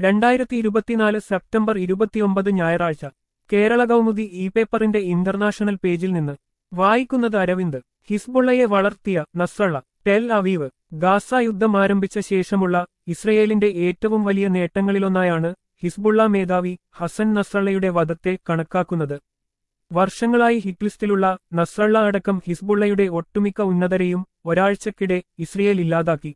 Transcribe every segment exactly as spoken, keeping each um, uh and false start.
രണ്ടായിരത്തി ഇരുപത്തിനാല് സെപ്റ്റംബർ ഇരുപത്തിയൊമ്പത് ഞായറാഴ്ച കേരള കൗമുദി ഇ പേപ്പറിന്റെ ഇന്റർനാഷണൽ പേജിൽ നിന്ന് വായിക്കുന്നത് അരവിന്ദ്. ഹിസ്ബുള്ളയെ വളർത്തിയ നസ്രള്ള. Tel Aviv. ഗാസ യുദ്ധം ആരംഭിച്ച ശേഷമുള്ള ഇസ്രയേലിന്റെ ഏറ്റവും വലിയ നേട്ടങ്ങളിലൊന്നായാണ് ഹിസ്ബുള്ള മേധാവി ഹസൻ നസ്രള്ളയുടെ വധത്തെ കണക്കാക്കുന്നത്. വർഷങ്ങളായി ഹിറ്റ്ലിസ്റ്റിലുള്ള നസ്രള്ള അടക്കം ഹിസ്ബുള്ളയുടെ ഒട്ടുമിക്ക ഉന്നതരെയും ഒരാഴ്ചക്കിടെ ഇസ്രയേൽ ഇല്ലാതാക്കി.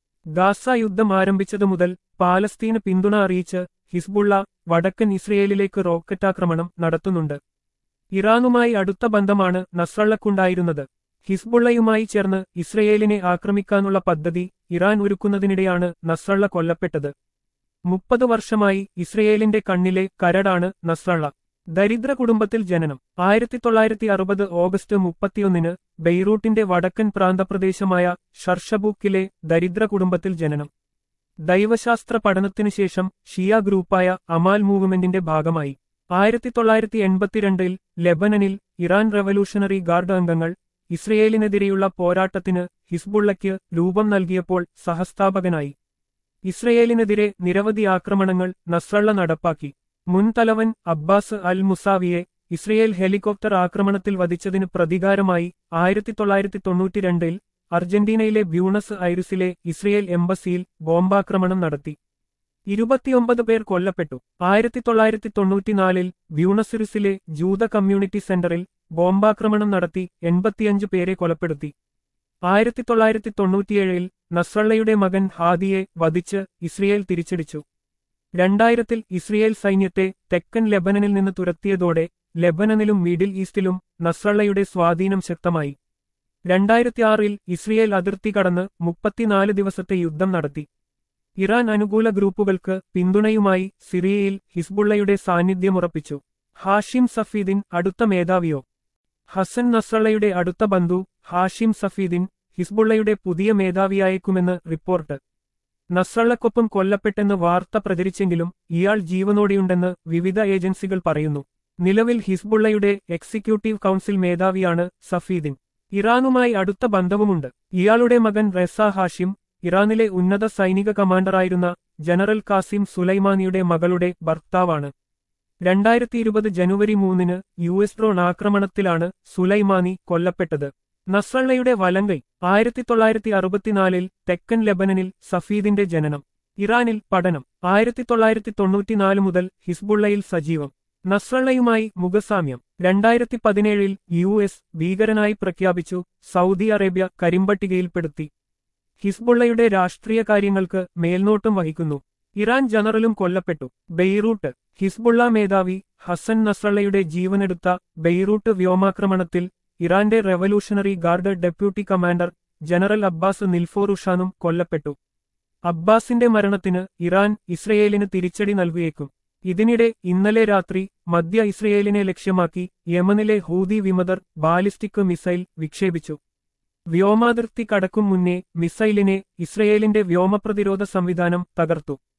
ഗാസ യുദ്ധം ആരംഭിച്ചതു മുതൽ പാലസ്തീന് പിന്തുണ അറിയിച്ച് ഹിസ്ബുള്ള വടക്കൻ ഇസ്രയേലിലേക്ക് റോക്കറ്റാക്രമണം നടത്തുന്നുണ്ട്. ഇറാനുമായി അടുത്ത ബന്ധമാണ് നസ്രള്ളക്കുണ്ടായിരുന്നത്. ഹിസ്ബുള്ളയുമായി ചേർന്ന് ഇസ്രയേലിനെ ആക്രമിക്കാനുള്ള പദ്ധതി ഇറാൻ ഒരുക്കുന്നതിനിടെയാണ് നസ്രള്ള കൊല്ലപ്പെട്ടത്. മുപ്പത് വർഷമായി ഇസ്രയേലിന്റെ കണ്ണിലെ കരടാണ് നസ്രള്ള. ദരിദ്ര കുടുംബത്തിൽ ജനനം. ആയിരത്തി തൊള്ളായിരത്തി അറുപത് ഓഗസ്റ്റ് മുപ്പത്തിയൊന്നിന് ബെയ്റൂട്ടിന്റെ വടക്കൻ പ്രാന്തപ്രദേശമായ ഷർഷബൂക്കിലെ ദരിദ്ര കുടുംബത്തിൽ ജനനം. ദൈവശാസ്ത്ര പഠനത്തിനുശേഷം ഷിയ ഗ്രൂപ്പായ അമാൽ മൂവ്മെന്റിന്റെ ഭാഗമായി. ആയിരത്തി തൊള്ളായിരത്തി എൺപത്തിരണ്ടിൽ ലെബനനിൽ ഇറാൻ റവല്യൂഷണറി ഗാർഡ് അംഗങ്ങൾ ഇസ്രയേലിനെതിരെയുള്ള പോരാട്ടത്തിന് ഹിസ്ബുള്ളയ്ക്ക് രൂപം നൽകിയപ്പോൾ സഹസ്ഥാപകനായി. ഇസ്രയേലിനെതിരെ നിരവധി ആക്രമണങ്ങൾ നസ്രള്ള നടപ്പാക്കി. മുൻ തലവൻ അബ്ബാസ് അൽ മുസാവിയെ ഇസ്രയേൽ ഹെലികോപ്റ്റർ ആക്രമണത്തിൽ വധിച്ചതിന് പ്രതികാരമായി ആയിരത്തി തൊള്ളായിരത്തി തൊണ്ണൂറ്റിരണ്ടിൽ അർജന്റീനയിലെ ബ്യൂണസ് ഐറിസിലെ ഇസ്രയേൽ എംബസിയിൽ ബോംബാക്രമണം നടത്തി. ഇരുപത്തിയൊമ്പത് പേർ കൊല്ലപ്പെട്ടു. ആയിരത്തി തൊള്ളായിരത്തി തൊണ്ണൂറ്റിനാലിൽ ബ്യൂണസിറിസിലെ ജൂത കമ്മ്യൂണിറ്റി സെന്ററിൽ ബോംബാക്രമണം നടത്തി എൺപത്തിയഞ്ച് പേരെ കൊലപ്പെടുത്തി. ആയിരത്തി തൊള്ളായിരത്തി തൊണ്ണൂറ്റിയേഴിൽ നസ്രള്ളയുടെ മകൻ ഹാദിയെ വധിച്ച് ഇസ്രയേൽ തിരിച്ചടിച്ചു. രണ്ടായിരത്തിൽ ഇസ്രയേൽ സൈന്യത്തെ തെക്കൻ ലെബനനിൽ നിന്ന് തുരത്തിയതോടെ ലെബനനിലും മിഡിൽ ഈസ്റ്റിലും നസ്രള്ളയുടെ സ്വാധീനം ശക്തമായി. രണ്ടായിരത്തിയാറിൽ ഇസ്രയേൽ അതിർത്തി കടന്ന് മുപ്പത്തിനാല് ദിവസത്തെ യുദ്ധം നടത്തി. ഇറാൻ അനുകൂല ഗ്രൂപ്പുകൾക്ക് പിന്തുണയുമായി സിറിയയിൽ ഹിസ്ബുള്ളയുടെ സാന്നിധ്യമുറപ്പിച്ചു. ഹാഷിം സഫീദിൻ അടുത്ത മേധാവിയോ? ഹസൻ നസ്രള്ളയുടെ അടുത്ത ബന്ധു ഹാഷിം സഫീദിൻ ഹിസ്ബുള്ളയുടെ പുതിയ മേധാവിയായേക്കുമെന്ന് റിപ്പോർട്ട്. നസ്രള്ളക്കൊപ്പം കൊല്ലപ്പെട്ടെന്ന് വാർത്ത പ്രചരിച്ചെങ്കിലും ഇയാൾ ജീവനോടെയുണ്ടെന്ന് വിവിധ ഏജൻസികൾ പറയുന്നു. നിലവിൽ ഹിസ്ബുള്ളയുടെ എക്സിക്യൂട്ടീവ് കൗൺസിൽ മേധാവിയാണ് സഫീദിൻ. ഇറാനുമായി അടുത്ത ബന്ധവുമുണ്ട്. ഇയാളുടെ മകൻ റെസ ഹാഷിം ഇറാനിലെ ഉന്നത സൈനിക കമാൻഡറായിരുന്ന ജനറൽ കാസിം സുലൈമാനിയുടെ മകളുടെ ഭർത്താവാണ്. രണ്ടായിരത്തി ഇരുപത് ജനുവരി മൂന്നിന് യു എസ് ഡ്രോൺ ആക്രമണത്തിലാണ് സുലൈമാനി കൊല്ലപ്പെട്ടത്. നസ്രള്ളയുടെ വലങ്കൈ. ആയിരത്തി തൊള്ളായിരത്തി അറുപത്തിനാലിൽ തെക്കൻ ലെബനനിൽ സഫീദിന്റെ ജനനം. ഇറാനിൽ പഠനം. ആയിരത്തി തൊള്ളായിരത്തി തൊണ്ണൂറ്റിനാല് മുതൽ ഹിസ്ബുള്ളയിൽ സജീവം. നസ്രള്ളയുമായി മുഖസാമ്യം. രണ്ടായിരത്തി പതിനേഴിൽ യു എസ് ഭീകരനായി പ്രഖ്യാപിച്ചു. സൗദി അറേബ്യ കരിമ്പട്ടികയിൽപ്പെടുത്തി. ഹിസ്ബുള്ളയുടെ രാഷ്ട്രീയ കാര്യങ്ങൾക്ക് മേൽനോട്ടം വഹിക്കുന്നു. ഇറാൻ ജനറലും കൊല്ലപ്പെട്ടു. ബെയ്റൂട്ട്. ഹിസ്ബുള്ള മേധാവി ഹസൻ നസ്രള്ളയുടെ ജീവനെടുത്ത ബെയ്റൂട്ട് വ്യോമാക്രമണത്തിൽ ഇറാന്റെ revolutionary guard deputy commander general Abbas നിൽഫോറുഷാനും കൊല്ലപ്പെട്ടു. അബ്ബാസിന്റെ മരണത്തിന് ഇറാൻ ഇസ്രയേലിന് തിരിച്ചടി നൽകിയേക്കും. ഇതിനിടെ ഇന്നലെ രാത്രി മധ്യ ഇസ്രയേലിനെ ലക്ഷ്യമാക്കി യമനിലെ ഹൂതി വിമതർ ബാലിസ്റ്റിക് മിസൈൽ വിക്ഷേപിച്ചു. വ്യോമാതിർത്തി കടക്കും മുന്നേ മിസൈലിനെ ഇസ്രയേലിന്റെ വ്യോമപ്രതിരോധ സംവിധാനം തകർത്തു.